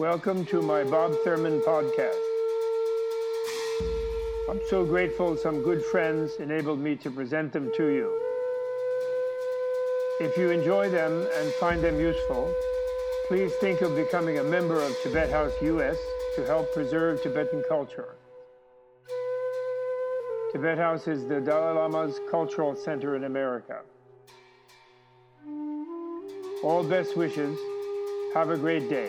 Welcome to my Bob Thurman podcast. I'm so grateful some good friends enabled me to present them to you. If you enjoy them and find them useful, please think of becoming a member of Tibet House US to help preserve Tibetan culture. Tibet House is the Dalai Lama's cultural center in America. All best wishes. Have a great day.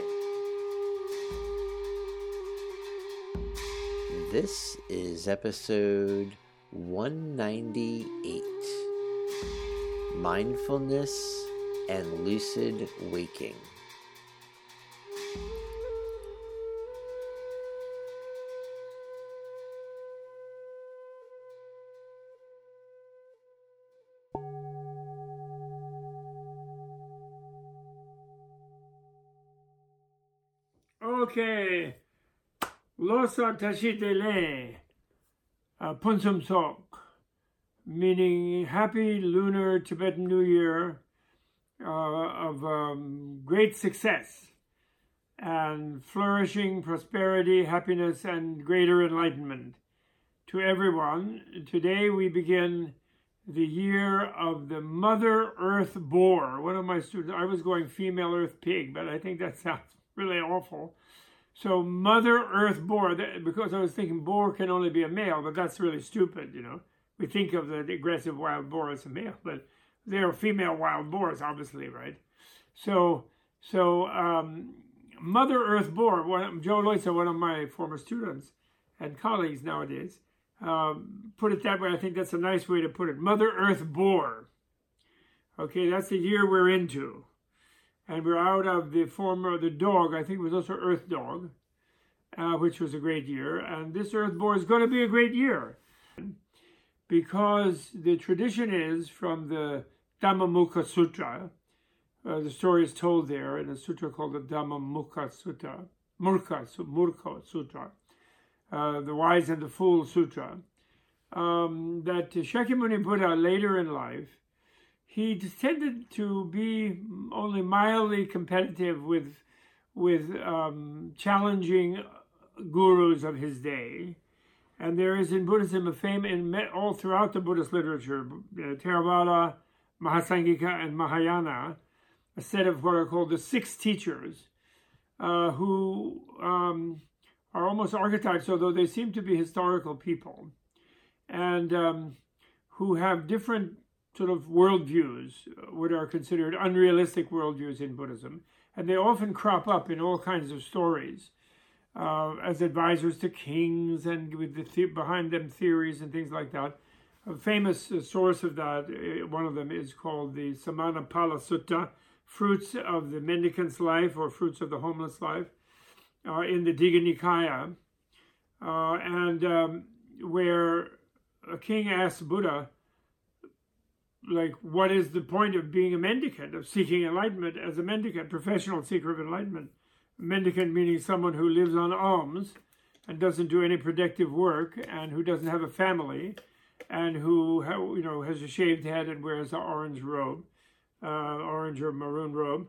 This is episode 198, Mindfulness and Lucid Waking. Okay. Losa Tashitele Punsum Sok, meaning Happy Lunar Tibetan New Year of great success and flourishing, prosperity, happiness, and greater enlightenment to everyone. Today we begin the year of the Mother Earth Boar. One of my students, I was going female Earth Pig, but I think that sounds really awful. So Mother Earth Boar, because I was thinking boar can only be a male, but that's really stupid, you know. We think of the aggressive wild boar as a male, but they're female wild boars, obviously, right? So Mother Earth Boar, Joe Loitza, one of my former students and colleagues nowadays, put it that way. I think that's a nice way to put it. Mother Earth Boar. Okay, that's the year we're into. And we're out of the form of the dog. I think it was also Earth Dog, which was a great year. And this Earth Boar is going to be a great year because the tradition is from the Dhammamukha Sutra. The story is told there in a sutra called the Dhammamukha Sutra, Murkha Sutra, the Wise and the Fool Sutra, that Shakyamuni Buddha later in life, he tended to be only mildly competitive with challenging gurus of his day. And there is in Buddhism all throughout the Buddhist literature, Theravada, Mahasangika, and Mahayana, a set of what are called the six teachers, who are almost archetypes, although they seem to be historical people, and who have different sort of worldviews, what are considered unrealistic worldviews in Buddhism. And they often crop up in all kinds of stories as advisors to kings and with behind them theories and things like that. A famous source of that, one of them is called the Samanapala Sutta, Fruits of the Mendicant's Life or Fruits of the Homeless Life, in the Digha Nikaya, where a king asks Buddha, like, what is the point of being a mendicant, of seeking enlightenment as a mendicant, professional seeker of enlightenment? A mendicant meaning someone who lives on alms and doesn't do any productive work and who doesn't have a family and who, has a shaved head and wears an orange robe, orange or maroon robe,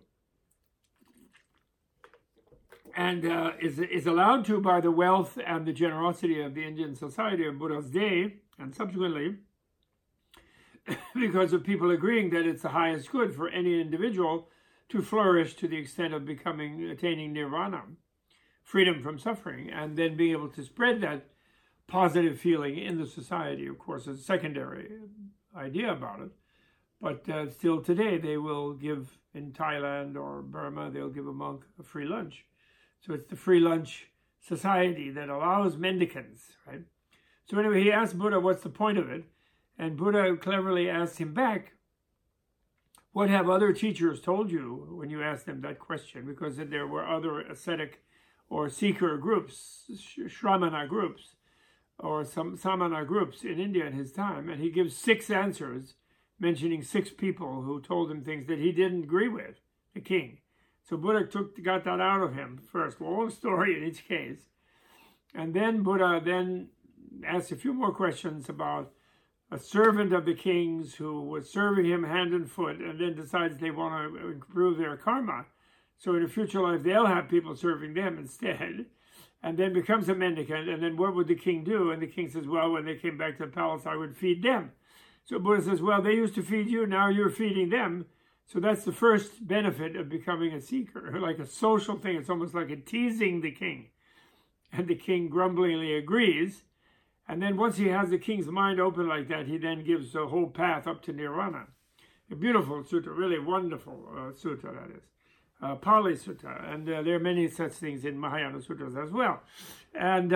and is allowed to by the wealth and the generosity of the Indian society of Buddha's day and subsequently, because of people agreeing that it's the highest good for any individual to flourish to the extent of attaining nirvana, freedom from suffering, and then being able to spread that positive feeling in the society. Of course, is a secondary idea about it. But still today, they will give, in Thailand or Burma, they'll give a monk a free lunch. So it's the free lunch society that allows mendicants, right? So anyway, he asked Buddha, what's the point of it? And Buddha cleverly asked him back, what have other teachers told you when you asked them that question? Because there were other ascetic or seeker groups, Shramana groups, or some Samana groups in India in his time. And he gives 6 answers, mentioning 6 people who told him things that he didn't agree with, the king. So Buddha got that out of him first, long story in each case. And then Buddha asked a few more questions about a servant of the king's who was serving him hand and foot and then decides they want to improve their karma. So in a future life, they'll have people serving them instead, and then becomes a mendicant. And then what would the king do? And the king says, well, when they came back to the palace, I would feed them. So Buddha says, well, they used to feed you, now you're feeding them. So that's the first benefit of becoming a seeker, like a social thing. It's almost like a teasing the king. And the king grumblingly agrees. And then once he has the king's mind open like that, he then gives the whole path up to Nirvana. A beautiful sutta, really wonderful sutta, that is. Pali Sutta. And there are many such things in Mahayana Sutras as well. And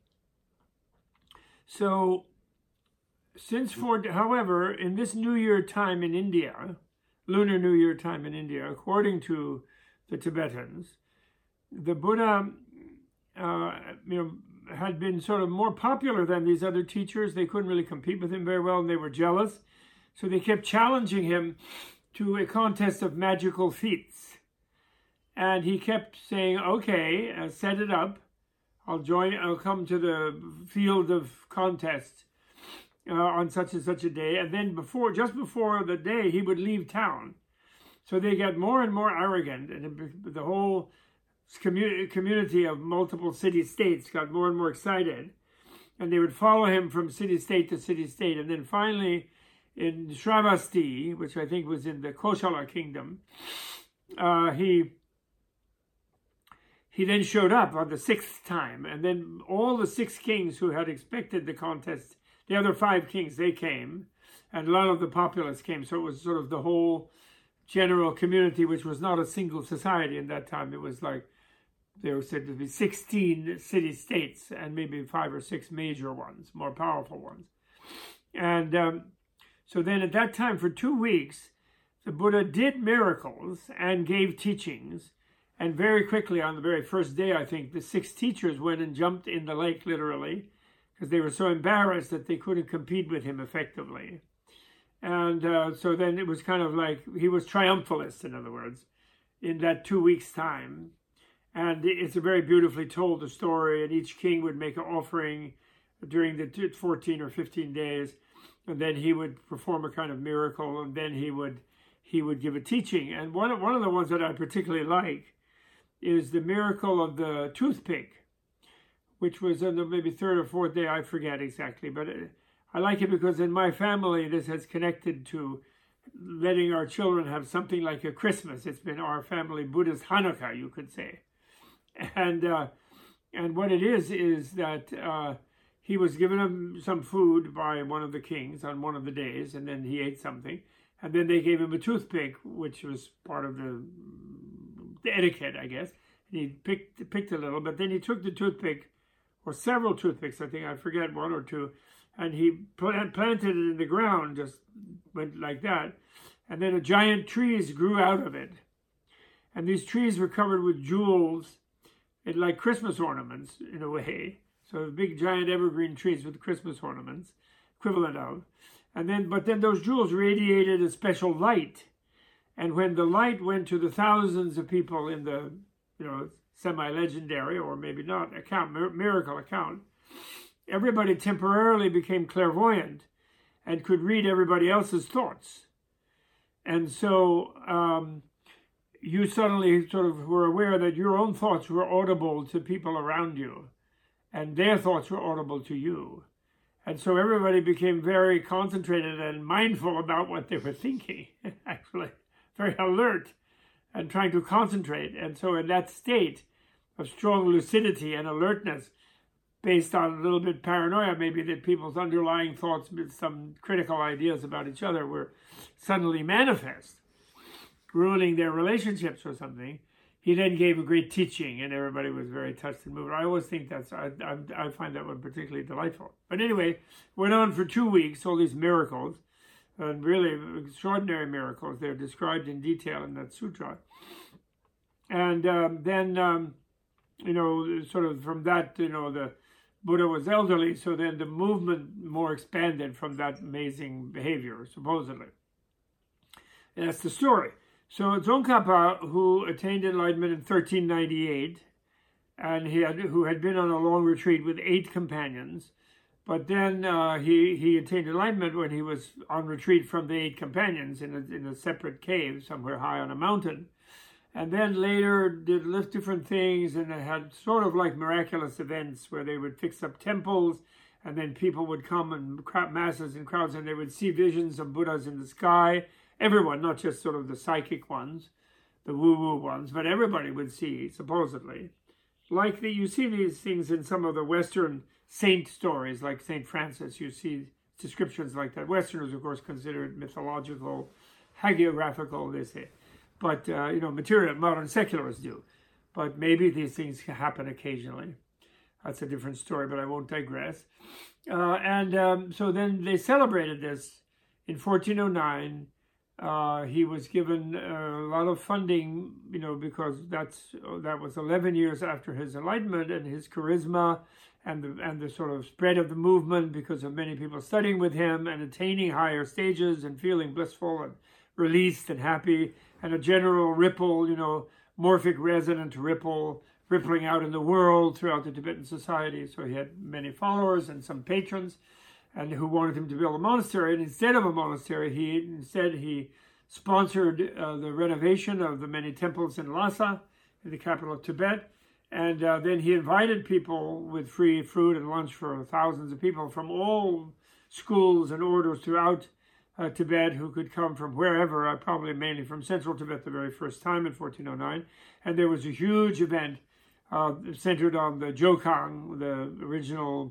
however, in this New Year time in India, Lunar New Year time in India, according to the Tibetans, the Buddha had been sort of more popular than these other teachers. They couldn't really compete with him very well, and they were jealous. So they kept challenging him to a contest of magical feats. And he kept saying, okay, set it up. I'll come to the field of contest on such and such a day. And then just before the day, he would leave town. So they got more and more arrogant, and the whole community of multiple city-states got more and more excited. And they would follow him from city-state to city-state. And then finally, in Shravasti, which I think was in the Kosala kingdom, he then showed up on the 6th time, and then all the 6 kings who had expected the contest, the other 5 kings, they came, and a lot of the populace came. So it was sort of the whole general community, which was not a single society in that time. It was like, there were said to be 16 city-states, and maybe 5 or 6 major ones, more powerful ones. And so then at that time, for 2 weeks, the Buddha did miracles and gave teachings. And very quickly, on the very first day, I think, the 6 teachers went and jumped in the lake, literally, because they were so embarrassed that they couldn't compete with him effectively. And so then it was kind of like, he was triumphalist, in other words, in that 2 weeks' time. And it's a very beautifully told, the story, and each king would make an offering during the 14 or 15 days, and then he would perform a kind of miracle, and then he would give a teaching. And one of the ones that I particularly like is the miracle of the toothpick, which was on the maybe 3rd or 4th day, I forget exactly, but I like it because in my family, this has connected to letting our children have something like a Christmas. It's been our family Buddha's Hanukkah, you could say. And what it is that he was given him some food by one of the kings on one of the days, and then he ate something, and then they gave him a toothpick, which was part of the etiquette, I guess. And he picked a little, but then he took the toothpick, or several toothpicks, I think, I forget, 1 or 2, and he planted it in the ground, just went like that. And then giant trees grew out of it. And these trees were covered with jewels, like Christmas ornaments, in a way. So big, giant evergreen trees with Christmas ornaments, equivalent of. But then those jewels radiated a special light. And when the light went to the thousands of people in the, semi-legendary, or maybe not, miracle account, everybody temporarily became clairvoyant and could read everybody else's thoughts. And so you suddenly sort of were aware that your own thoughts were audible to people around you, and their thoughts were audible to you. And so everybody became very concentrated and mindful about what they were thinking, actually. Very alert and trying to concentrate. And so in that state of strong lucidity and alertness, based on a little bit paranoia, maybe that people's underlying thoughts with some critical ideas about each other were suddenly manifest, ruining their relationships or something, he then gave a great teaching, and everybody was very touched and moved. I always think I find that one particularly delightful. But anyway, went on for 2 weeks, all these miracles, and really extraordinary miracles. They're described in detail in that sutra. And then, sort of from that, the Buddha was elderly, so then the movement more expanded from that amazing behavior, supposedly. And that's the story. So Tsongkhapa, who attained enlightenment in 1398, and who had been on a long retreat with 8 companions, but then he attained enlightenment when he was on retreat from the 8 companions in a separate cave somewhere high on a mountain. And then later did different things, and they had sort of like miraculous events where they would fix up temples, and then people would come and masses and crowds, and they would see visions of Buddhas in the sky. Everyone, not just sort of the psychic ones, the woo-woo ones, but everybody would see, supposedly. Like you see these things in some of the Western saint stories, like St. Francis. You see descriptions like that. Westerners, of course, consider it mythological, hagiographical, they say. But, material, modern secularists do. But maybe these things happen occasionally. That's a different story, but I won't digress. So then they celebrated this in 1409. He was given a lot of funding, because that was 11 years after his enlightenment, and his charisma and the sort of spread of the movement because of many people studying with him and attaining higher stages and feeling blissful and released and happy, and a general ripple, morphic resonant rippling out in the world throughout the Tibetan society. So he had many followers and some patrons, and who wanted him to build a monastery. And instead of a monastery, he sponsored the renovation of the many temples in Lhasa, in the capital of Tibet. And then he invited people with free fruit and lunch for thousands of people from all schools and orders throughout Tibet, who could come from wherever, probably mainly from central Tibet the very first time in 1409. And there was a huge event centered on the Jokang, the original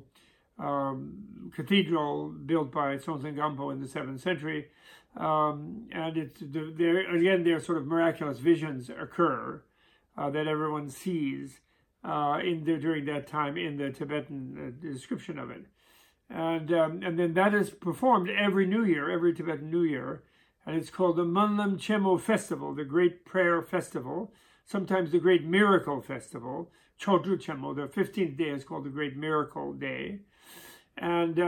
cathedral built by Songtsen Gampo in the 7th century. And there sort of miraculous visions occur that everyone sees during that time in the Tibetan description of it. And then that is performed every New Year, every Tibetan New Year, and it's called the Monlam Chemo Festival, the Great Prayer Festival, sometimes the Great Miracle Festival. Chodru Chemo, the 15th day, is called the Great Miracle Day. And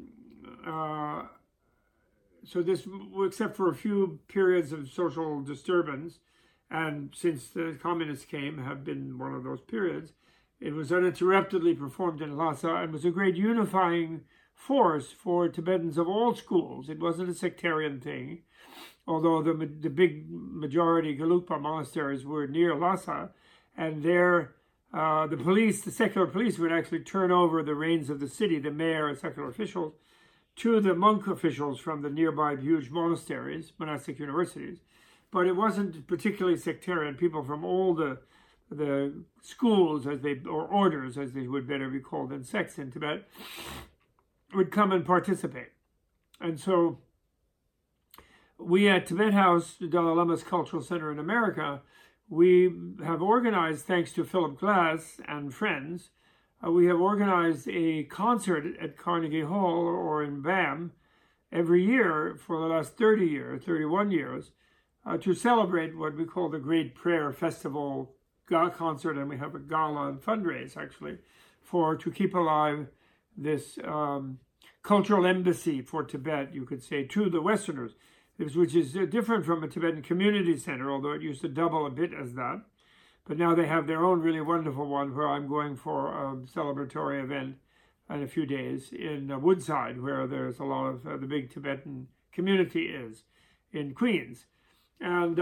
so this, except for a few periods of social disturbance, and since the communists came, have been one of those periods, it was uninterruptedly performed in Lhasa and was a great unifying force for Tibetans of all schools. It wasn't a sectarian thing, although the big majority Gelugpa monasteries were near Lhasa, and there the secular police would actually turn over the reins of the city, the mayor and secular officials, to the monk officials from the nearby huge monasteries, monastic universities. But it wasn't particularly sectarian. People from all the schools, or orders, as they would better be called, and sects in Tibet, would come and participate. And so we at Tibet House, the Dalai Lama's cultural center in America, we have organized, thanks to Philip Glass and friends, we have organized a concert at Carnegie Hall or in BAM every year for the last 31 years, to celebrate what we call the Great Prayer Festival concert, and we have a gala and fundraise, actually, to keep alive this cultural embassy for Tibet, you could say, to the Westerners, which is different from a Tibetan community center, although it used to double a bit as that. But now they have their own really wonderful one, where I'm going for a celebratory event in a few days in Woodside, where there's a lot of the big Tibetan community is, in Queens. And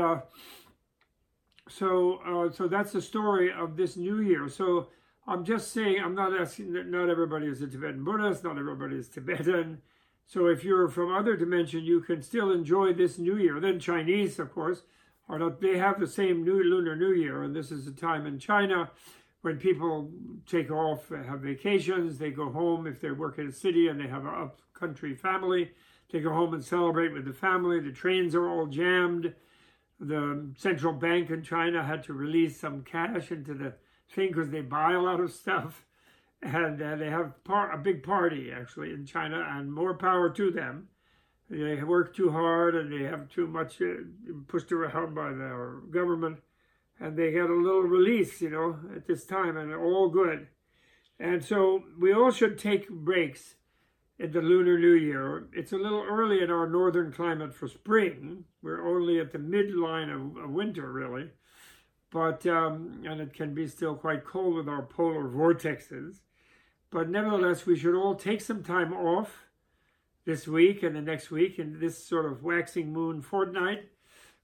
so that's the story of this New Year. So I'm just saying, I'm not asking that not everybody is a Tibetan Buddhist, not everybody is Tibetan. So if you're from other dimension, you can still enjoy this New Year. Then Chinese, of course, they have the same Lunar New Year, and this is a time in China when people take off, have vacations, they go home if they work in a city and they have an up-country family. They go home and celebrate with the family. The trains are all jammed. The central bank in China had to release some cash into the thing because they buy a lot of stuff. And they have a big party, actually, in China, and more power to them. They work too hard and they have too much pushed around by their government. And they get a little release, at this time, and all good. And so we all should take breaks in the Lunar New Year. It's a little early in our northern climate for spring. We're only at the midline of winter, really. But, and it can be still quite cold with our polar vortexes. But nevertheless, we should all take some time off this week and the next week, in this sort of waxing moon fortnight,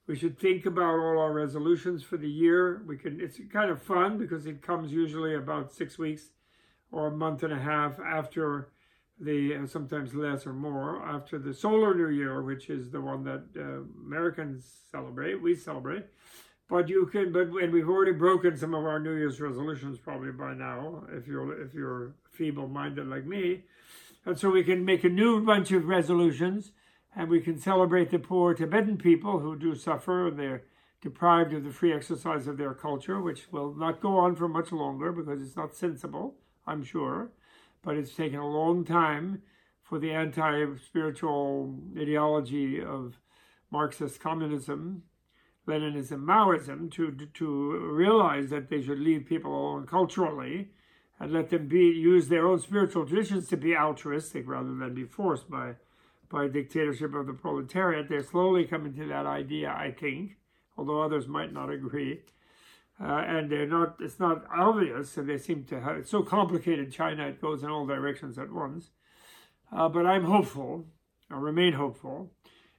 We should think about all our resolutions for the year. It's kind of fun because it comes usually about 6 weeks or a month and a half after sometimes less or more, after the solar new year, which is the one that Americans celebrate, we celebrate. And we've already broken some of our New Year's resolutions probably by now, if you're feeble-minded like me. And so we can make a new bunch of resolutions, and we can celebrate the poor Tibetan people who do suffer, and they're deprived of the free exercise of their culture, which will not go on for much longer because it's not sensible, I'm sure. But it's taken a long time for the anti-spiritual ideology of Marxist communism, Leninism, Maoism to realize that they should leave people alone culturally and let them use their own spiritual traditions to be altruistic rather than be forced by dictatorship of the proletariat. They're slowly coming to that idea, I think, although others might not agree. And it's not obvious, and they seem to have, it's so complicated, China, it goes in all directions at once. But I'm hopeful, I remain hopeful.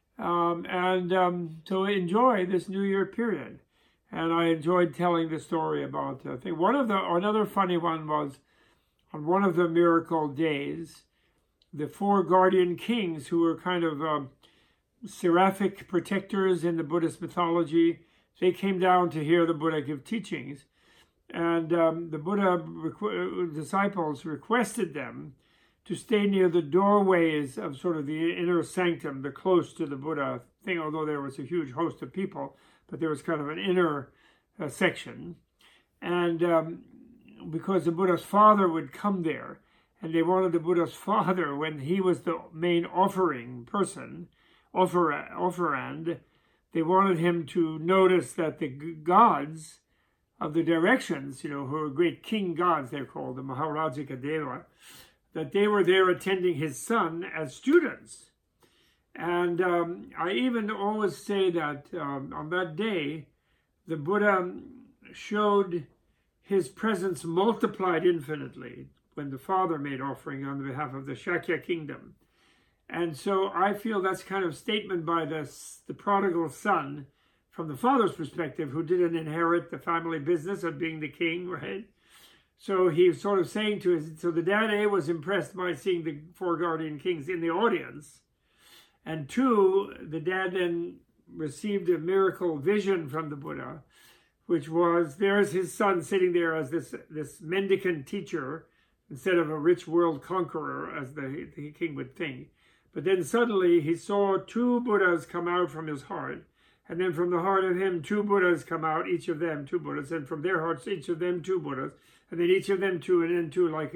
So enjoy this New Year period. And I enjoyed telling the story about, I think another funny one was on one of the miracle days, the 4 guardian kings who were kind of seraphic protectors in the Buddhist mythology, they came down to hear the Buddha give teachings. And the Buddha disciples requested them to stay near the doorways of sort of the inner sanctum, the close to the Buddha thing, although there was a huge host of people, but there was kind of an inner section. And because the Buddha's father would come there, and they wanted the Buddha's father, when he was the main offering person, offerand, they wanted him to notice that the gods of the directions, who are great king gods, they're called, the Maharajika Deva, that they were there attending his son as students. And I even always say that on that day, the Buddha showed his presence multiplied infinitely when the father made offering on behalf of the Shakya kingdom. And so I feel that's kind of statement by the prodigal son from the father's perspective, who didn't inherit the family business of being the king, right? So he's sort of saying so the dad A was impressed by seeing the 4 guardian kings in the audience. And 2, the dad then received a miracle vision from the Buddha, which was, there's his son sitting there as this mendicant teacher instead of a rich world conqueror, as the king would think. But then suddenly he saw 2 Buddhas come out from his heart. And then from the heart of him, 2 Buddhas come out, each of them 2 Buddhas. And from their hearts, each of them 2 Buddhas. And then each of them 2, and then 2, like,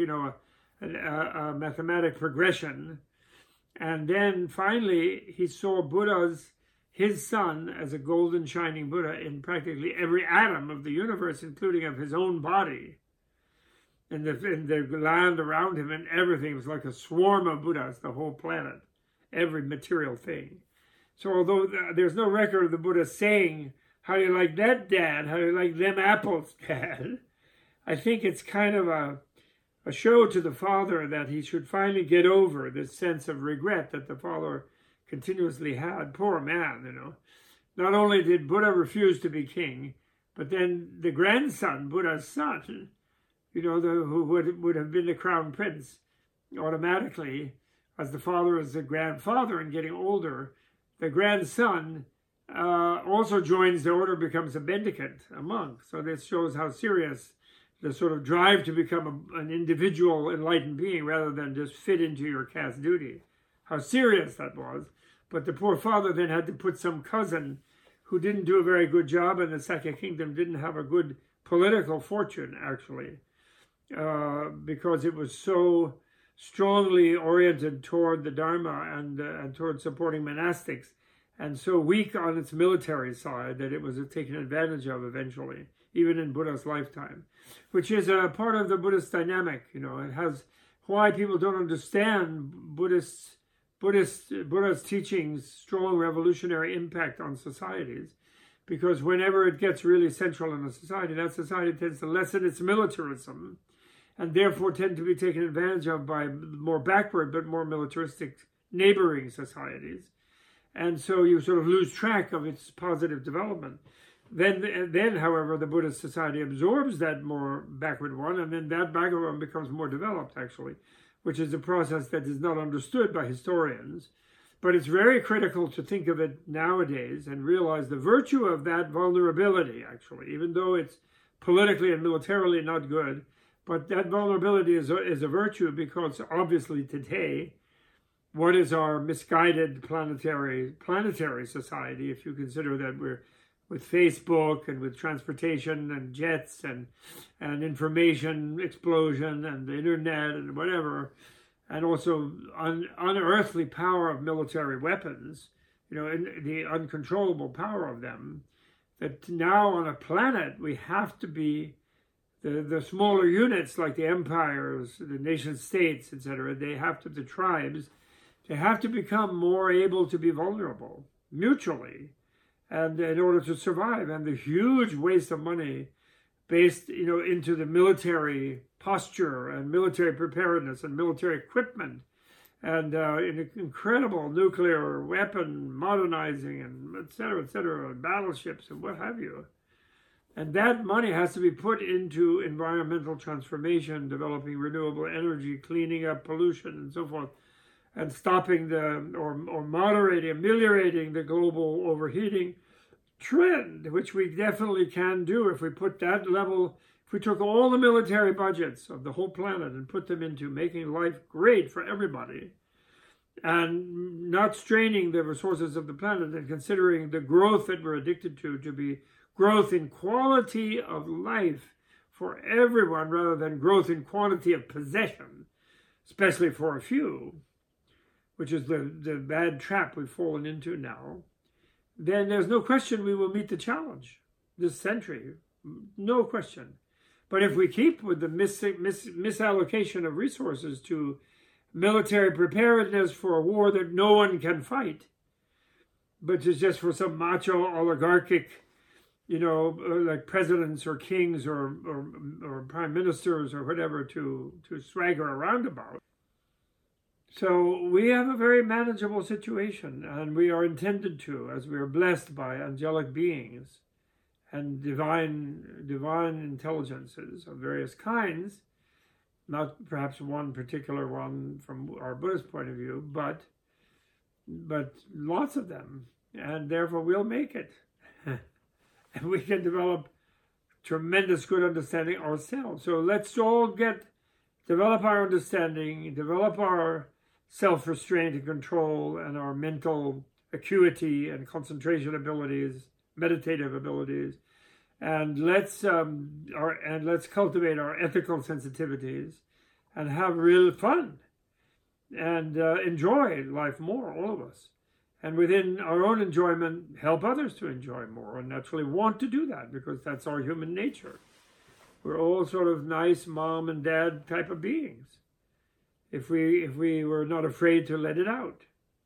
a mathematic progression. And then finally, he saw Buddhas, his son, as a golden shining Buddha in practically every atom of the universe, including of his own body. And the land around him and everything was like a swarm of Buddhas, the whole planet, every material thing. So although there's no record of the Buddha saying, "How do you like that, Dad? How do you like them apples, Dad?" I think it's kind of a show to the father that he should finally get over this sense of regret that the father continuously had. Poor man, Not only did Buddha refuse to be king, but then the grandson, Buddha's son, who would have been the crown prince automatically, as the father is the grandfather and getting older, the grandson also joins the order, becomes a mendicant, a monk. So this shows how serious the sort of drive to become an individual enlightened being rather than just fit into your caste duty, how serious that was. But the poor father then had to put some cousin who didn't do a very good job in the Sakya kingdom, didn't have a good political fortune, actually, because it was so strongly oriented toward the Dharma and toward supporting monastics, and so weak on its military side that it was taken advantage of eventually, even in Buddha's lifetime, which is a part of the Buddhist dynamic. It has why people don't understand Buddha's teachings' strong revolutionary impact on societies, because whenever it gets really central in a society, that society tends to lessen its militarism and therefore tend to be taken advantage of by more backward but more militaristic neighboring societies. And so you sort of lose track of its positive development. Then, however, the Buddhist society absorbs that more backward one, and then that backward one becomes more developed, actually, which is a process that is not understood by historians. But it's very critical to think of it nowadays and realize the virtue of that vulnerability, actually, even though it's politically and militarily not good. But that vulnerability is a virtue, because obviously today, what is our misguided planetary society, if you consider that we're with Facebook and with transportation and jets and information explosion and the internet and whatever, and also unearthly power of military weapons, and the uncontrollable power of them, that now on a planet we have to be the smaller units like the empires, the nation states, etc. The tribes, they have to become more able to be vulnerable mutually, and in order to survive. And the huge waste of money based, into the military posture and military preparedness and military equipment, and incredible nuclear weapon modernizing, and et cetera, and battleships and what have you. And that money has to be put into environmental transformation, developing renewable energy, cleaning up pollution and so forth, and stopping or moderating, ameliorating the global overheating trend, which we definitely can do if we put that level, if we took all the military budgets of the whole planet and put them into making life great for everybody, and not straining the resources of the planet, and considering the growth that we're addicted to be growth in quality of life for everyone rather than growth in quantity of possession, especially for a few, which is the bad trap we've fallen into now, then there's no question we will meet the challenge this century. No question. But if we keep with the misallocation of resources to military preparedness for a war that no one can fight, but is just for some macho oligarchic, like presidents or kings or prime ministers or whatever to swagger around about. So we have a very manageable situation, and we are intended to, as we are blessed by angelic beings and divine intelligences of various kinds, not perhaps one particular one from our Buddhist point of view, but lots of them, and therefore we'll make it. And we can develop tremendous good understanding ourselves. So let's all develop our understanding, develop our self-restraint and control, and our mental acuity and concentration abilities, meditative abilities, and let's cultivate our ethical sensitivities and have real fun and enjoy life more, all of us. And within our own enjoyment, help others to enjoy more, and naturally want to do that, because that's our human nature. We're all sort of nice mom and dad type of beings, if we were not afraid to let it out.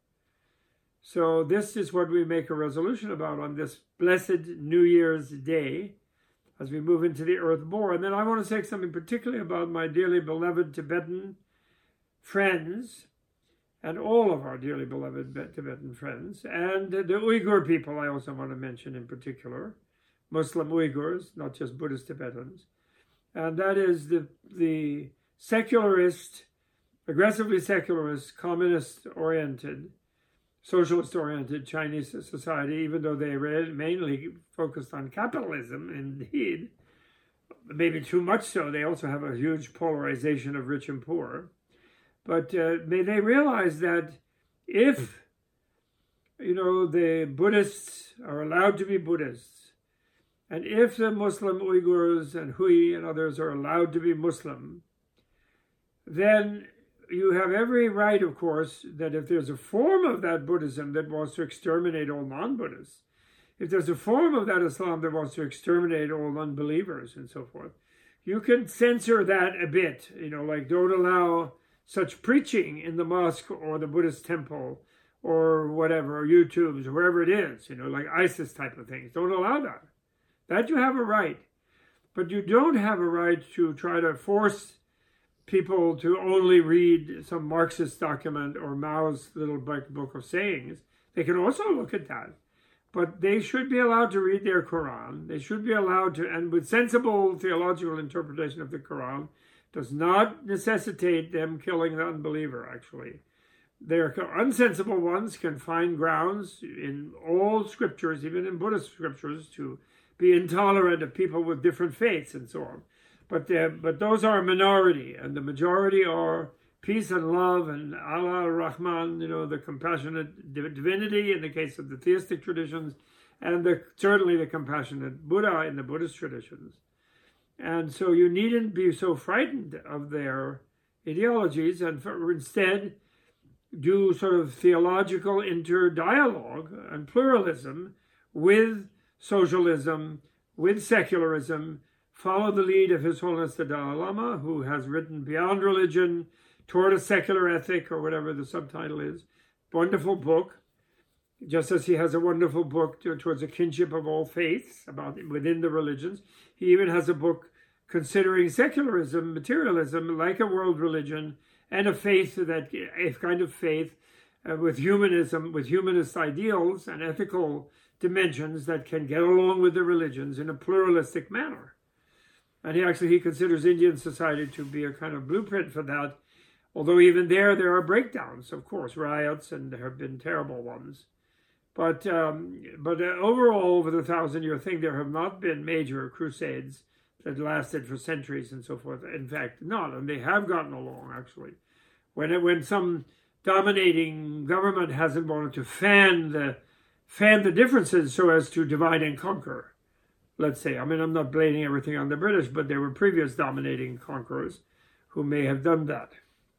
So this is what we make a resolution about on this blessed New Year's Day, as we move into the Earth Boar. And then I want to say something particularly about my dearly beloved Tibetan friends, and all of our dearly beloved Tibetan friends, and the Uyghur people I also want to mention in particular, Muslim Uyghurs, not just Buddhist Tibetans. And that is the secularist, aggressively secularist, communist-oriented, socialist-oriented Chinese society, even though they mainly focused on capitalism, indeed, maybe too much so. They also have a huge polarization of rich and poor. But may they realize that if, the Buddhists are allowed to be Buddhists, and if the Muslim Uyghurs and Hui and others are allowed to be Muslim, then you have every right, of course, that if there's a form of that Buddhism that wants to exterminate all non-Buddhists, if there's a form of that Islam that wants to exterminate all unbelievers and so forth, you can censor that a bit, like don't allow such preaching in the mosque or the Buddhist temple or whatever, or YouTubes, or wherever it is, like ISIS type of things. Don't allow that. That you have a right. But you don't have a right to try to force people to only read some Marxist document or Mao's little book of sayings. They can also look at that. But they should be allowed to read their Quran. They should be allowed to, and with sensible theological interpretation of the Quran, does not necessitate them killing the unbeliever, actually. Their unsensible ones can find grounds in all scriptures, even in Buddhist scriptures, to be intolerant of people with different faiths and so on. But those are a minority, and the majority are peace and love and Allah ar-Rahman, the compassionate divinity in the case of the theistic traditions, and certainly the compassionate Buddha in the Buddhist traditions. And so you needn't be so frightened of their ideologies, and instead do sort of theological interdialogue and pluralism with socialism, with secularism. Follow the lead of His Holiness the Dalai Lama, who has written Beyond Religion, Toward a Secular Ethic, or whatever the subtitle is. Wonderful book. Just as he has a wonderful book towards a kinship of all faiths within the religions. He even has a book considering secularism, materialism, like a world religion, and a kind of faith with humanism, with humanist ideals and ethical dimensions that can get along with the religions in a pluralistic manner. And he considers Indian society to be a kind of blueprint for that, although even there are breakdowns, of course, riots, and there have been terrible ones. But overall, over the 1,000-year thing, there have not been major crusades that lasted for centuries and so forth. In fact, not, and they have gotten along, actually. When some dominating government hasn't wanted to fan the differences so as to divide and conquer, let's say. I mean, I'm not blaming everything on the British, but there were previous dominating conquerors who may have done that.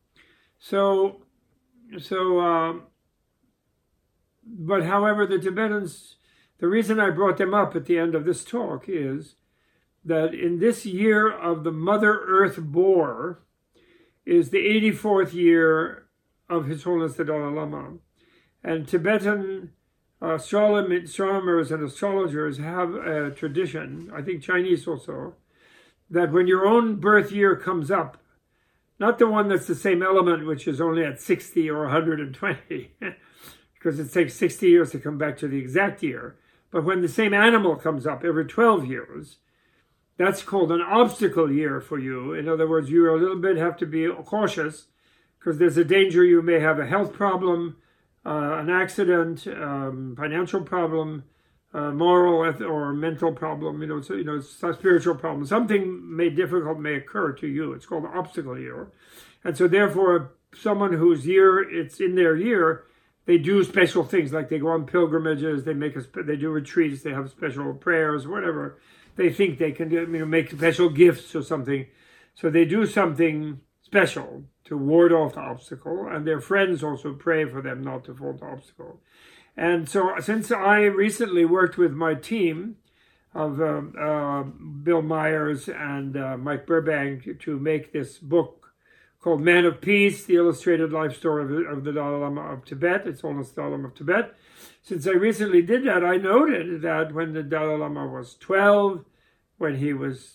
But however, the Tibetans, the reason I brought them up at the end of this talk is that in this year of the Mother Earth Boar is the 84th year of His Holiness the Dalai Lama. And Tibetan astronomers and astrologers have a tradition, I think Chinese also, that when your own birth year comes up, not the one that's the same element, which is only at 60 or 120, because it takes 60 years to come back to the exact year, but when the same animal comes up every 12 years, that's called an obstacle year for you. In other words, you a little bit have to be cautious, because there's a danger you may have a health problem, an accident, financial problem, moral or mental problem, spiritual problem. Something difficult may occur to you. It's called an obstacle year. And so therefore, someone whose year, it's in their year, they do special things, like they go on pilgrimages, they do retreats, they have special prayers, whatever. They think they can do, make special gifts or something. So they do something special to ward off the obstacle, and their friends also pray for them not to fall the obstacle. And so since I recently worked with my team of Bill Myers and Mike Burbank to make this book called Man of Peace, the illustrated life story of the Dalai Lama of Tibet, it's almost the Dalai Lama of Tibet. Since I recently did that, I noted that when the Dalai Lama was 12, when he was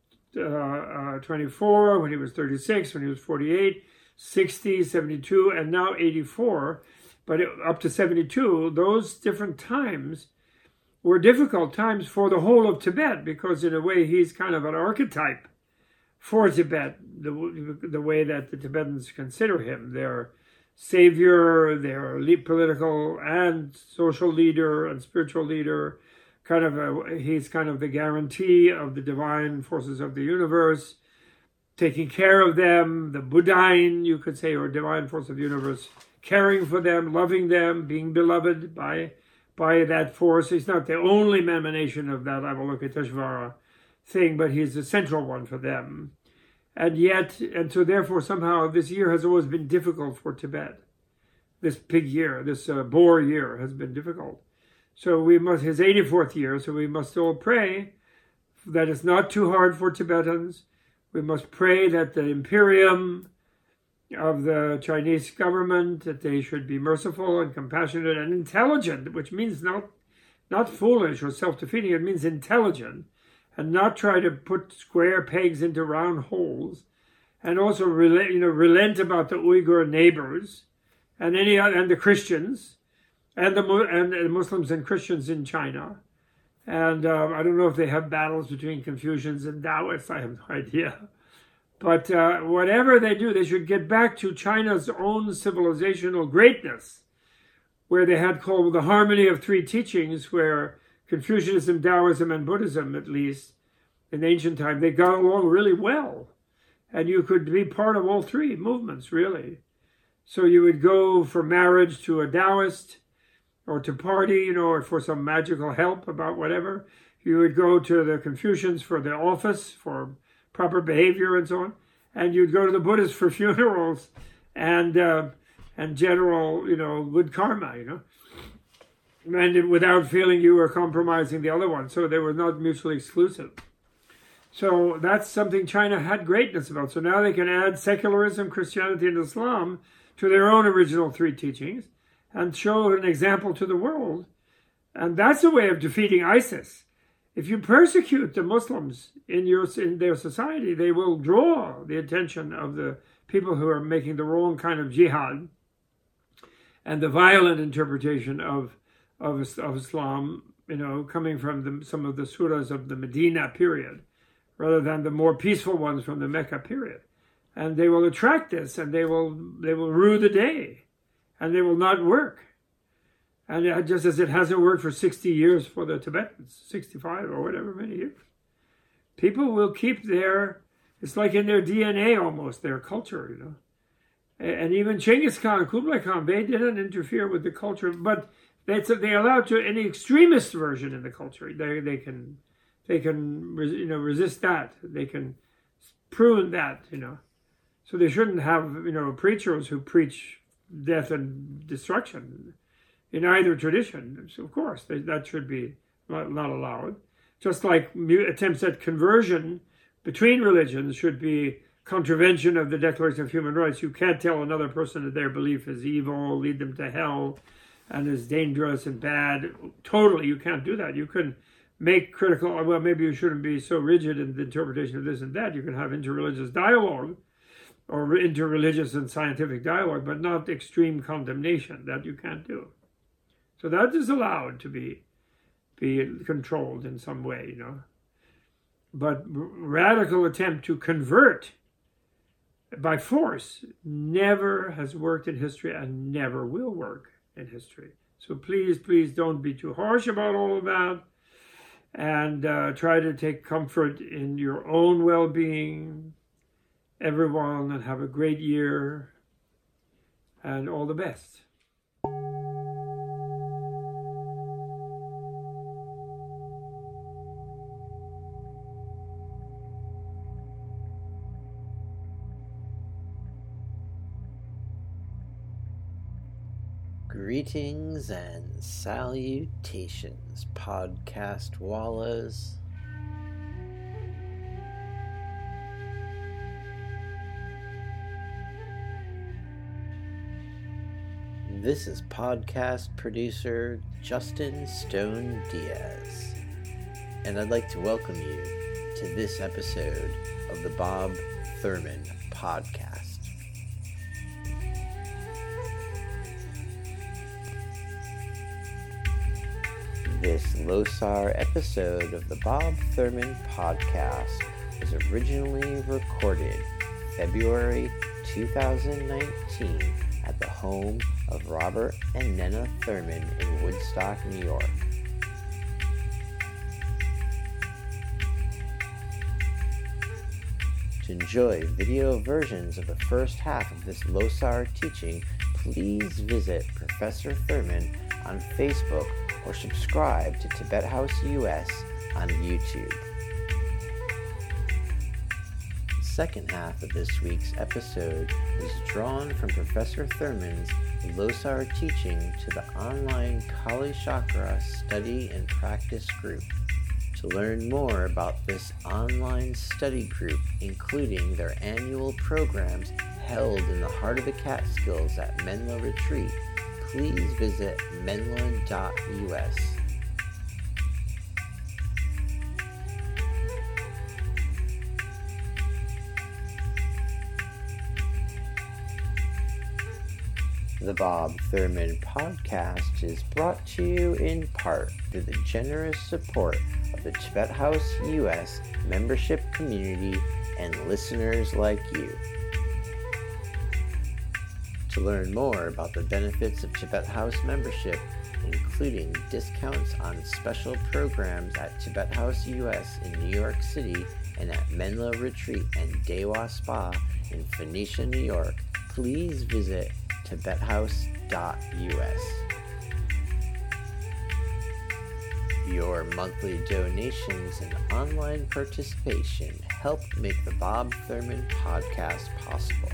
24, when he was 36, when he was 48, 60, 72, and now 84, but up to 72, those different times were difficult times for the whole of Tibet, because in a way he's kind of an archetype for Tibet, the way that the Tibetans consider him, their savior, their political and social leader and spiritual leader. He's kind of the guarantee of the divine forces of the universe, taking care of them, the Buddhine, you could say, or divine force of the universe, caring for them, loving them, being beloved by that force. He's not the only emanation of that Avalokiteshvara thing, but he's the central one for them. And so therefore somehow this year has always been difficult for Tibet. This pig year, this boar year has been difficult. So his 84th year, so we must all pray that it's not too hard for Tibetans. We must pray that the imperium of the Chinese government, that they should be merciful and compassionate and intelligent, which means not foolish or self-defeating, it means intelligent, and not try to put square pegs into round holes, and also relent about the Uyghur neighbors and the Christians, and the Muslims and Christians in China. And I don't know if they have battles between Confucians and Taoists. I have no idea. But whatever they do, they should get back to China's own civilizational greatness, where they had called the harmony of three teachings, where Confucianism, Taoism, and Buddhism, at least in ancient time, they got along really well. And you could be part of all three movements, really. So you would go for marriage to a Taoist, or to party, or for some magical help about whatever. You would go to the Confucians for the office, for proper behavior and so on. And you'd go to the Buddhists for funerals and general, good karma, and without feeling you were compromising the other one. So they were not mutually exclusive. So that's something China had greatness about. So now they can add secularism, Christianity, and Islam to their own original three teachings and show an example to the world. And that's a way of defeating ISIS. If you persecute the Muslims in their society, they will draw the attention of the people who are making the wrong kind of jihad and the violent interpretation of Islam, coming from some of the surahs of the Medina period, rather than the more peaceful ones from the Mecca period. And they will attract this, and they will rue the day, and they will not work. And just as it hasn't worked for 60 years for the Tibetans, 65 or whatever many years. People will keep it's like in their DNA almost, their culture, And even Genghis Khan, Kublai Khan, they didn't interfere with the culture, but they allowed to any extremist version in the culture. They can resist that. They can prune that, So they shouldn't have, preachers who preach death and destruction in either tradition. So of course, that should be not allowed. Just like attempts at conversion between religions should be contravention of the Declaration of Human Rights. You can't tell another person that their belief is evil, lead them to hell, and is dangerous and bad. Totally, you can't do that. You can make critical, well, maybe you shouldn't be so rigid in the interpretation of this and that. You can have interreligious dialogue or interreligious and scientific dialogue, but not extreme condemnation. That you can't do. So that is allowed to be controlled in some way, But radical attempt to convert by force never has worked in history and never will work in history. So please don't be too harsh about all of that, and try to take comfort in your own well-being, everyone, and have a great year, and all the best. Greetings and salutations, podcast wallas. This is podcast producer Justin Stone Diaz, and I'd like to welcome you to this episode of the Bob Thurman Podcast. This Losar episode of the Bob Thurman Podcast was originally recorded February 2019 at the home of Robert and Nena Thurman in Woodstock, New York. To enjoy video versions of the first half of this Losar teaching, please visit Professor Thurman on Facebook or subscribe to Tibet House US on YouTube. The second half of this week's episode is drawn from Professor Thurman's Losar teaching to the online Kali Chakra study and practice group. To learn more about this online study group, including their annual programs held in the heart of the Catskills at Menla Retreat, please visit menla.us. The Bob Thurman Podcast is brought to you in part through the generous support of the Tibet House US membership community and listeners like you. To learn more about the benefits of Tibet House membership, including discounts on special programs at Tibet House US in New York City and at Menlo Retreat and Dewa Spa in Phoenicia, New York, please visit tibethouse.us. Your monthly donations and online participation help make the Bob Thurman Podcast possible.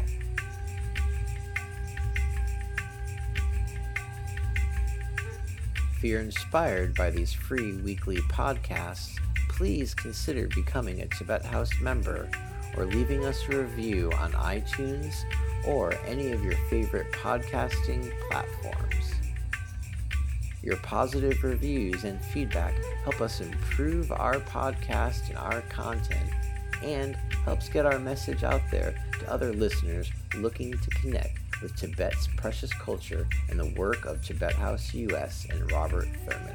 If you're inspired by these free weekly podcasts, please consider becoming a Tibet House member or leaving us a review on iTunes or any of your favorite podcasting platforms. Your positive reviews and feedback help us improve our podcast and our content, and helps get our message out there to other listeners looking to connect with Tibet's precious culture and the work of Tibet House US and Robert Thurman.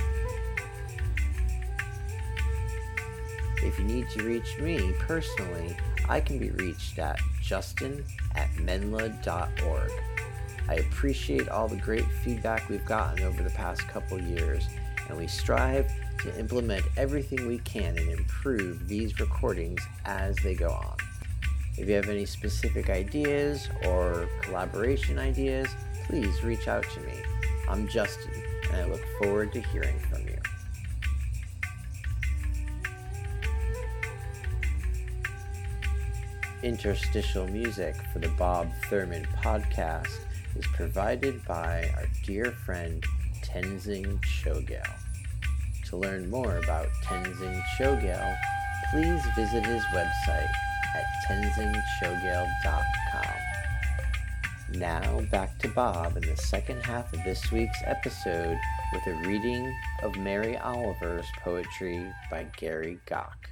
If you need to reach me personally, I can be reached at justin@menla.org. I appreciate all the great feedback we've gotten over the past couple years, and we strive to implement everything we can and improve these recordings as they go on. If you have any specific ideas or collaboration ideas, please reach out to me. I'm Justin, and I look forward to hearing from you. Interstitial music for the Bob Thurman Podcast is provided by our dear friend Tenzing Chogyal. To learn more about Tenzing Chogyal, please visit his website at tenzingchogyal.com. Now back to Bob in the second half of this week's episode with a reading of Mary Oliver's poetry by Gary Gach.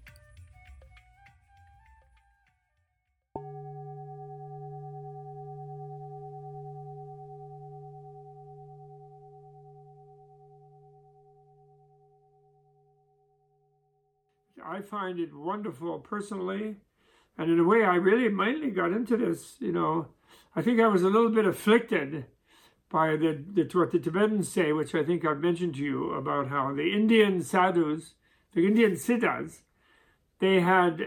I find it wonderful personally, and in a way I really mainly got into this, I think I was a little bit afflicted by what the Tibetans say, which I think I've mentioned to you, about how the Indian sadhus, the Indian siddhas, they had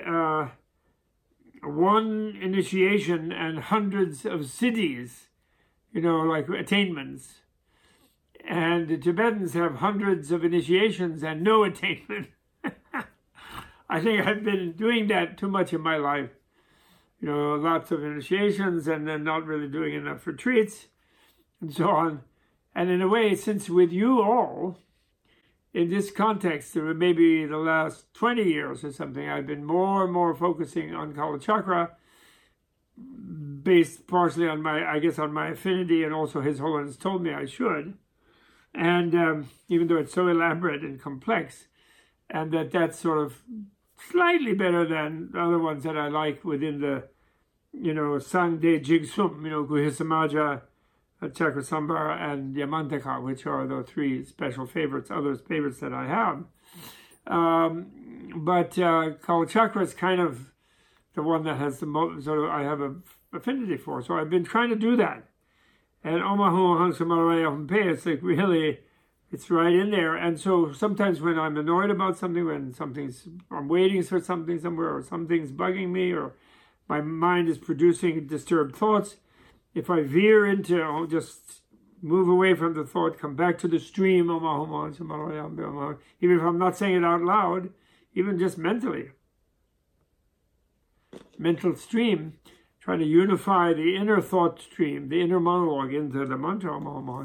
one initiation and hundreds of siddhis, like attainments. And the Tibetans have hundreds of initiations and no attainment. I think I've been doing that too much in my life. Lots of initiations and then not really doing enough retreats and so on. And in a way, since with you all, in this context, maybe the last 20 years or something, I've been more and more focusing on Kalachakra, based partially on my affinity, and also His Holiness told me I should. And even though it's so elaborate and complex, and that's sort of slightly better than the other ones that I like within the, Sangde Jigsum, Guhisamaja, Chakrasambhara, and Yamantaka, which are the three special favorites that I have. But Kalachakra is kind of the one that has the most, sort of, I have a affinity for. So I've been trying to do that. And Omahu Hangsamaraya, it's like really, it's right in there. And so sometimes when I'm annoyed about something, I'm waiting for something somewhere, or something's bugging me, or my mind is producing disturbed thoughts, if I veer into, I'll just move away from the thought, come back to the stream, even if I'm not saying it out loud, even just mentally. Mental stream, trying to unify the inner thought stream, the inner monologue into the mantra.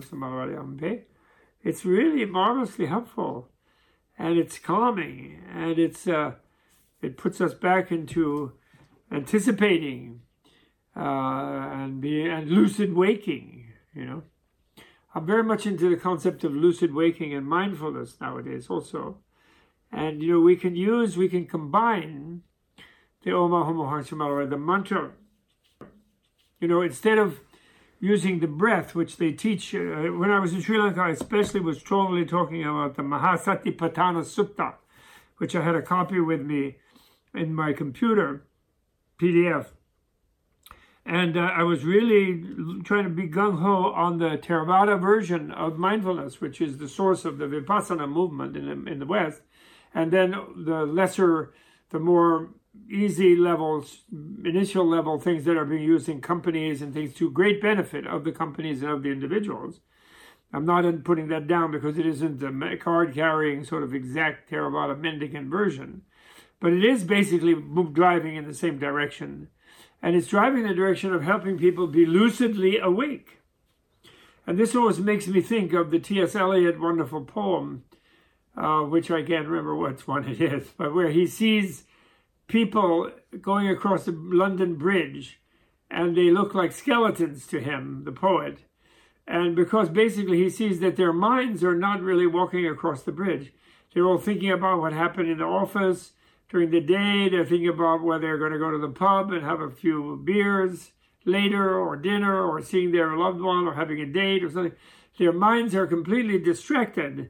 It's really marvelously helpful, and it's calming, and it puts us back into anticipating and lucid waking. I'm very much into the concept of lucid waking and mindfulness nowadays also, and we can combine the Om Ahom Harshamara, the mantra. Instead of using the breath, which they teach. When I was in Sri Lanka, I especially was strongly talking about the Mahasatipatthana Sutta, which I had a copy with me in my computer, PDF. And I was really trying to be gung-ho on the Theravada version of mindfulness, which is the source of the Vipassana movement in the West. And then the more easy levels, initial level things that are being used in companies and things to great benefit of the companies and of the individuals. I'm not putting that down because it isn't a card-carrying sort of exact Theravada mendicant version. But it is basically driving in the same direction. And it's driving in the direction of helping people be lucidly awake. And this always makes me think of the T.S. Eliot wonderful poem, which I can't remember which one it is, but where he sees people going across the London Bridge, and they look like skeletons to him, the poet. And because basically he sees that their minds are not really walking across the bridge. They're all thinking about what happened in the office. During the day, they're thinking about whether they're going to go to the pub and have a few beers later, or dinner, or seeing their loved one, or having a date or something. Their minds are completely distracted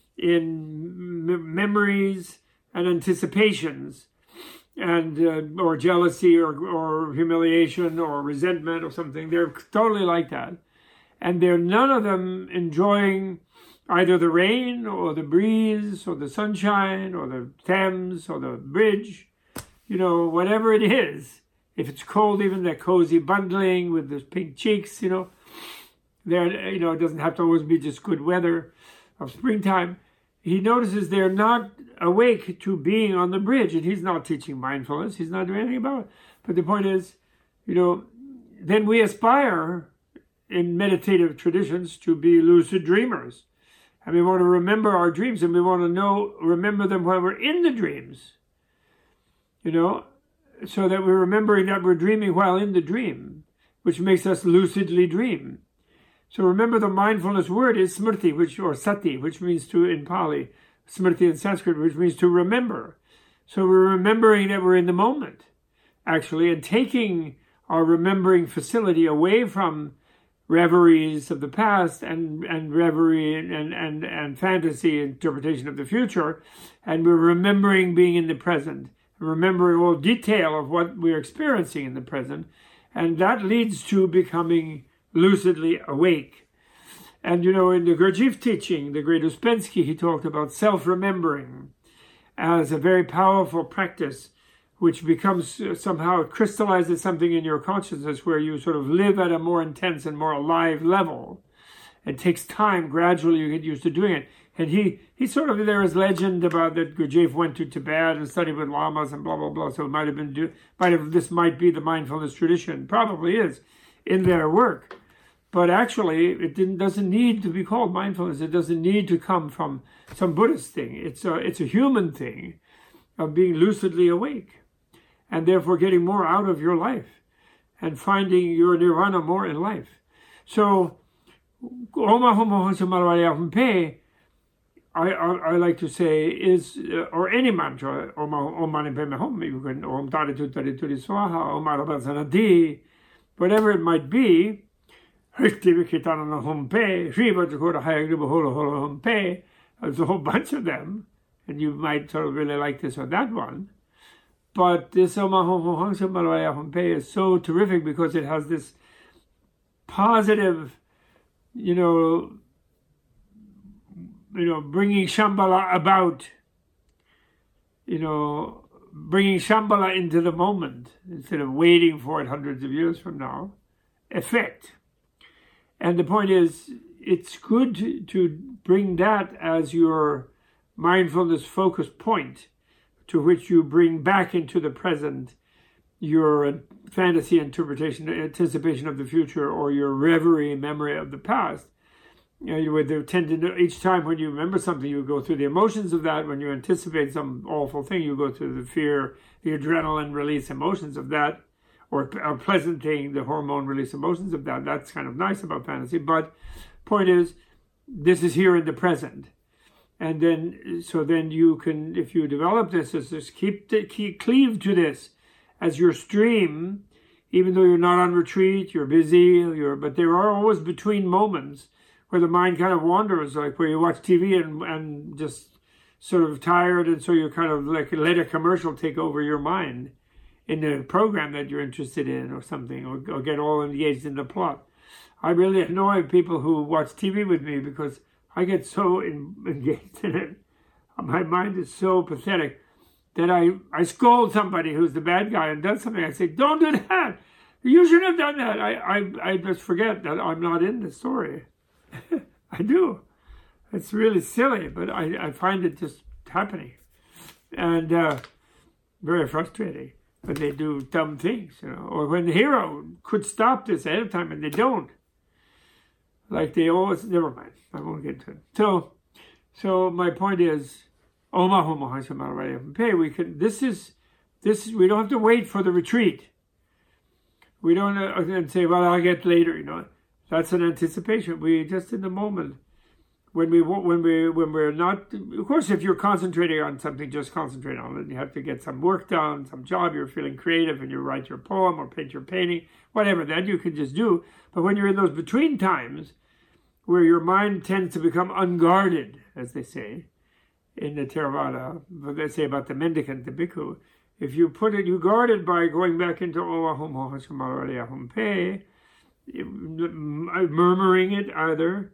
in memories and anticipations, and or jealousy, or humiliation, or resentment, or something. They're totally like that. And they're none of them enjoying either the rain, or the breeze, or the sunshine, or the Thames, or the bridge, whatever it is. If it's cold, even that cozy bundling with the pink cheeks, it doesn't have to always be just good weather of springtime. He notices they're not awake to being on the bridge, and he's not teaching mindfulness. He's not doing anything about it. But the point is, then we aspire in meditative traditions to be lucid dreamers. And we want to remember our dreams, and we want to remember them when we're in the dreams, so that we're remembering that we're dreaming while in the dream, which makes us lucidly dream. So remember, the mindfulness word is smrti, or sati, which means to, in Pali, smrti in Sanskrit, which means to remember. So we're remembering that we're in the moment, actually, and taking our remembering facility away from reveries of the past and reverie and fantasy interpretation of the future, and we're remembering being in the present, remembering all detail of what we're experiencing in the present, and that leads to becoming lucidly awake. And in the Gurdjieff teaching, the great Uspensky, he talked about self-remembering as a very powerful practice, which becomes somehow crystallizes something in your consciousness where you sort of live at a more intense and more alive level. It takes time. Gradually you get used to doing it. And he sort of, there is legend about that Gurdjieff went to Tibet and studied with lamas and blah, blah, blah. So this might be the mindfulness tradition. Probably is in their work. But actually, it doesn't need to be called mindfulness. It doesn't need to come from some Buddhist thing. It's a human thing of being lucidly awake, and therefore getting more out of your life and finding your nirvana more in life. So, I like to say is, or any mantra, Om Mani Padme Hum, you can Om Tari Tutari Turi Swaha, Om Arabhasanadi, whatever it might be, there's a whole bunch of them, and you might sort of really like this or that one. But this Om Hum Pe is so terrific because it has this positive, bringing Shambhala about, bringing Shambhala into the moment instead of waiting for it hundreds of years from now, effect. And the point is, it's good to bring that as your mindfulness focus point, to which you bring back into the present your fantasy interpretation, anticipation of the future, or your reverie memory of the past. Each time when you remember something, you go through the emotions of that. When you anticipate some awful thing, you go through the fear, the adrenaline release emotions of that, or a pleasant thing, the hormone release emotions of that. That's kind of nice about fantasy. But point is, this is here in the present. And then you can, if you develop this, cleave to this as your stream even though you're not on retreat, you're busy, but there are always between moments where the mind kind of wanders, like where you watch TV and just sort of tired, and so you're kind of like let a commercial take over your mind in the program that you're interested in or something, or get all engaged in the plot. I really annoy people who watch TV with me because I get so engaged in it. My mind is so pathetic that I scold somebody who's the bad guy and does something. I say, don't do that. You shouldn't have done that. I just forget that I'm not in the story. I do. It's really silly, but I find it just happening. And very frustrating when they do dumb things, or when the hero could stop this ahead of time and they don't. Like they always, never mind, I won't get to it. So my point is, we don't have to wait for the retreat. We don't say, well, I'll get later, That's an anticipation. We just in the moment. When we're not, of course, if you're concentrating on something, just concentrate on it. You have to get some work done, some job, you're feeling creative and you write your poem or paint your painting, whatever, that you can just do. But when you're in those between times where your mind tends to become unguarded, as they say, in the Theravada, what they say about the mendicant, the bhikkhu, if you guard it by going back into murmuring it either,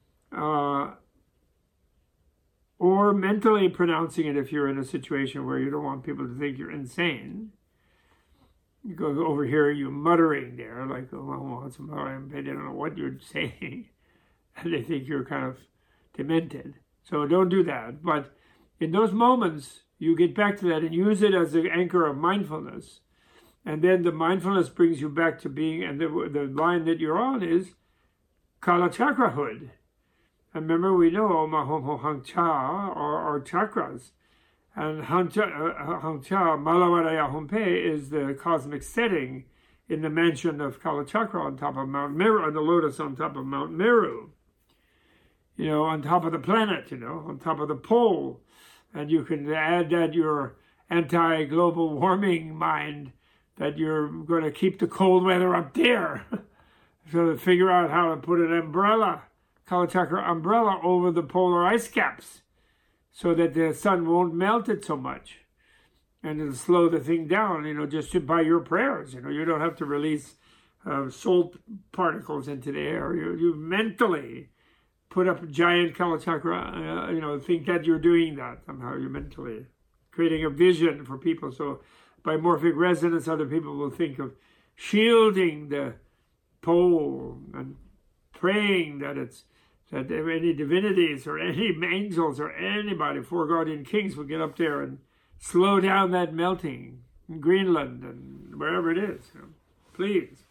or mentally pronouncing it if you're in a situation where you don't want people to think you're insane. You go over here, you're muttering there, like, they don't know what you're saying, and they think you're kind of demented. So don't do that. But in those moments, you get back to that and use it as an anchor of mindfulness. And then the mindfulness brings you back to being, and the line that you're on is Kala Chakrahood. And remember, we know Om Ahom Ho Hang Cha are chakras. And Hang Cha, Malavaraya Hompe is the cosmic setting in the mansion of Kala Chakra on top of Mount Meru, and the lotus on top of Mount Meru. On top of the planet, on top of the pole. And you can add that your anti-global warming mind, that you're going to keep the cold weather up there. So figure out how to put an umbrella, Kala Chakra umbrella, over the polar ice caps so that the sun won't melt it so much. And it'll slow the thing down, just by your prayers. You don't have to release salt particles into the air. You mentally put up a giant Kala Chakra, think that you're doing that somehow. You're mentally creating a vision for people. So by morphic resonance, other people will think of shielding the pole and praying that any divinities or any angels or anybody, four guardian kings, will get up there and slow down that melting in Greenland and wherever it is. Please.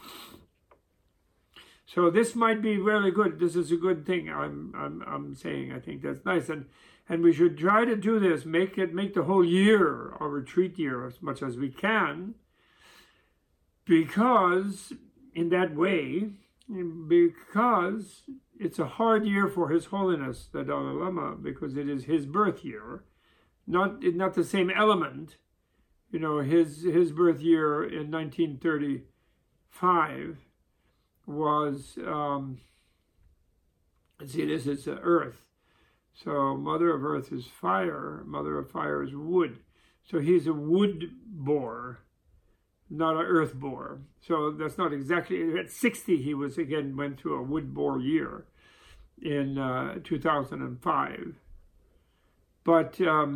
So this might be really good. This is a good thing. I'm saying. I think that's nice, and we should try to do this. Make the whole year a retreat year as much as we can, because in that way, because it's a hard year for His Holiness the Dalai Lama, because it is his birth year, not the same element. His birth year in 1935 was this is Earth. So Mother of Earth is fire, Mother of Fire is wood. So he's a wood boar, not an earth boar. So that's not exactly, at 60 he went through a wood boar year in 2005. But,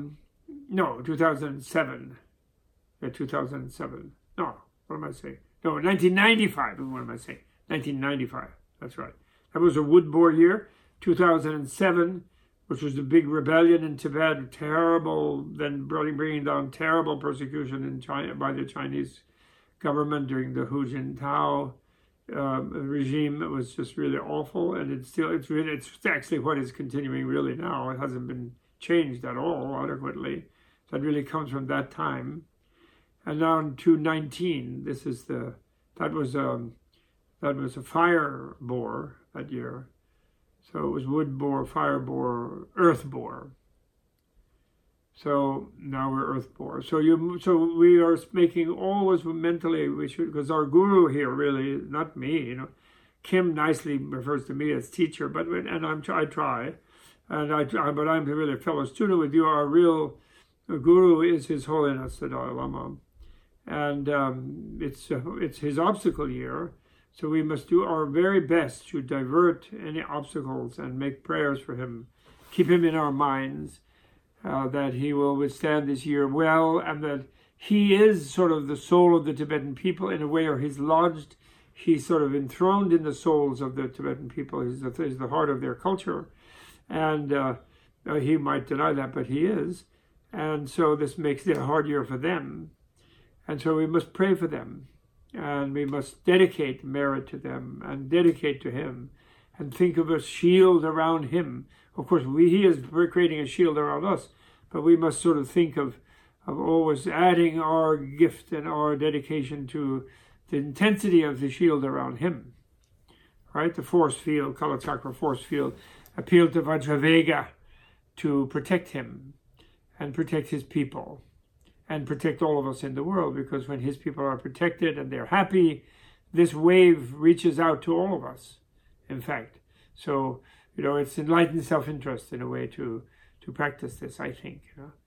2007. Yeah, 2007. No, what am I saying? No, 1995, what am I saying? 1995, that's right. That was a wood boar year. 2007, which was the big rebellion in Tibet, terrible, then bringing down terrible persecution in China by the Chinese government during the Hu Jintao regime. It was just really awful, and it's actually what is continuing really now. It hasn't been changed at all adequately. That really comes from that time. And now in 2019, that was a fire boar that year. So it was wood boar, fire boar, earth boar. So now we're earth-born. So we are making always mentally, we should, because our guru here really, not me, Kim nicely refers to me as teacher, but I try, but I'm really a fellow student with you. Our real guru is His Holiness the Dalai Lama, and it's his obstacle year, so we must do our very best to divert any obstacles and make prayers for him, keep him in our minds, that he will withstand this year well, and that he is sort of the soul of the Tibetan people in a way, or he's sort of enthroned in the souls of the Tibetan people. He's the heart of their culture. And he might deny that, but he is. And so this makes it a hard year for them. And so we must pray for them. And we must dedicate merit to them and dedicate to him and think of a shield around him. Of course, he is creating a shield around us, but we must sort of think of always adding our gift and our dedication to the intensity of the shield around him, right? The force field, Kalachakra force field, appeal to Vajravega to protect him and protect his people and protect all of us in the world, because when his people are protected and they're happy, this wave reaches out to all of us, in fact. So, it's enlightened self-interest in a way to practice this, I think.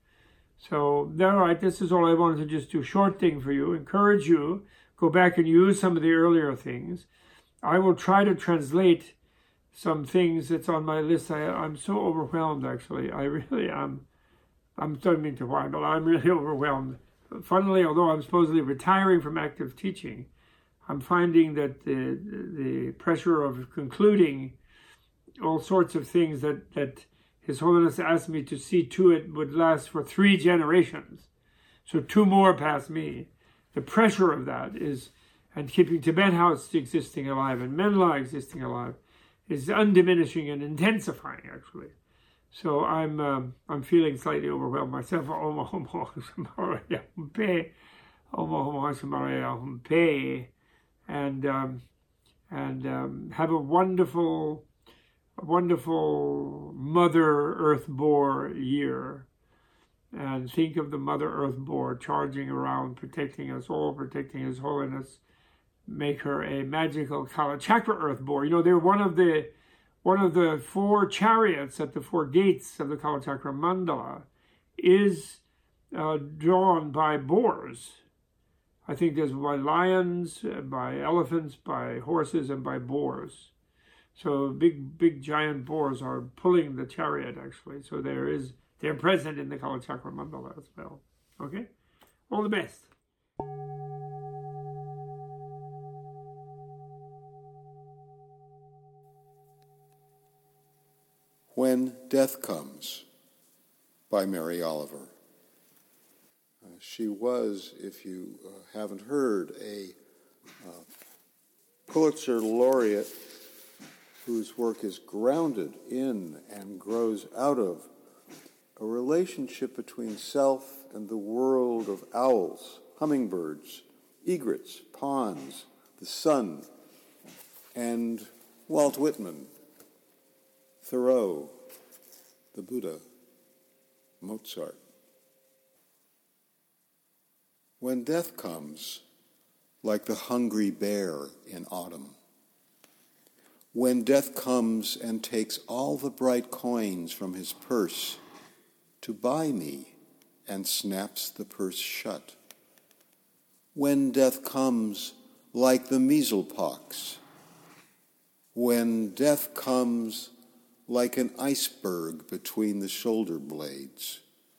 So, all right, this is all I wanted to just do. Short thing for you, encourage you, go back and use some of the earlier things. I will try to translate some things that's on my list. I'm so overwhelmed, actually. I really am. I'm starting to why, but I'm really overwhelmed. Funnily, although I'm supposedly retiring from active teaching, I'm finding that the pressure of concluding all sorts of things that His Holiness asked me to see to it would last for 3 generations. So 2 more past me. The pressure of that is, and keeping Tibet House existing alive and Menla existing alive, is undiminishing and intensifying, actually. So I'm feeling slightly overwhelmed myself. And have a wonderful Mother Earth Boar year. And think of the Mother Earth Boar charging around, protecting us all, protecting His Holiness. Make her a magical Kalachakra Earth Boar. They're one of the 4 chariots at the 4 gates of the Kalachakra Mandala is drawn by boars. I think there's by lions, by elephants, by horses, and by boars. So big giant boars are pulling the chariot, actually. So they're present in the Kalachakra Mandala as well. Okay? All the best. When Death Comes, by Mary Oliver. She was, if you haven't heard, a Pulitzer laureate whose work is grounded in and grows out of a relationship between self and the world of owls, hummingbirds, egrets, ponds, the sun, and Walt Whitman, Thoreau, the Buddha, Mozart. When death comes, like the hungry bear in autumn, when death comes and takes all the bright coins from his purse to buy me and snaps the purse shut, when death comes like the measles pox, when death comes like an iceberg between the shoulder blades,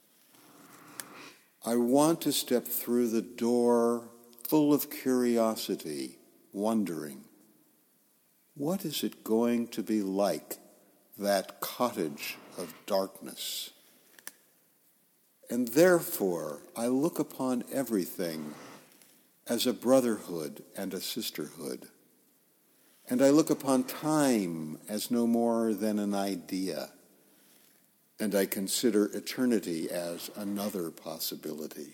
I want to step through the door full of curiosity, wondering, what is it going to be like, that cottage of darkness? And therefore, I look upon everything as a brotherhood and a sisterhood. And I look upon time as no more than an idea. And I consider eternity as another possibility.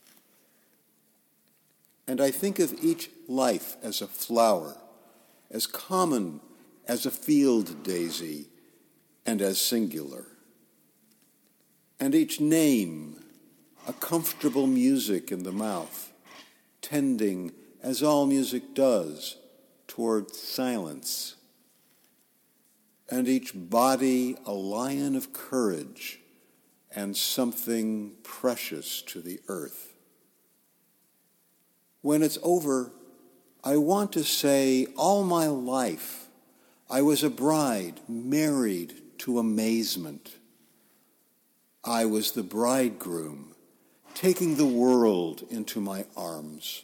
And I think of each life as a flower, as common as a field daisy, and as singular. and each name a comfortable music in the mouth, tending, as all music does, toward silence, and each body a lion of courage and something precious to the earth. When it's over, I want to say all my life I was a bride married to amazement. I was the bridegroom taking the world into my arms.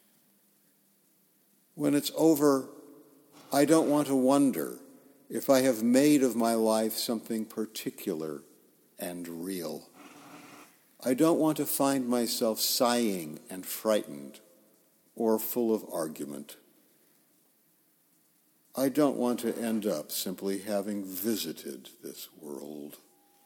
When it's over, I don't want to wonder if I have made of my life something particular and real. I don't want to find myself sighing and frightened or full of argument. I don't want to end up simply having visited this world.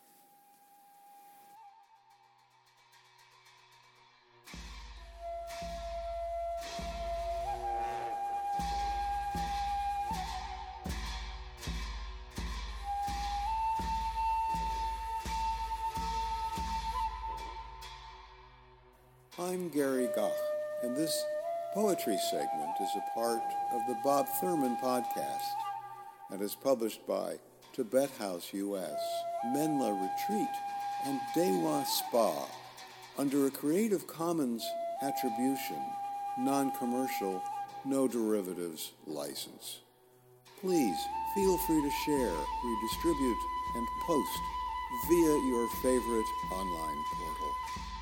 I'm Gary Gach, and this poetry segment is a part of the Bob Thurman podcast and is published by Tibet House US, Menla Retreat, and Dewa Spa under a Creative Commons Attribution, Non-Commercial, No Derivatives license. Please feel free to share, redistribute, and post via your favorite online portal.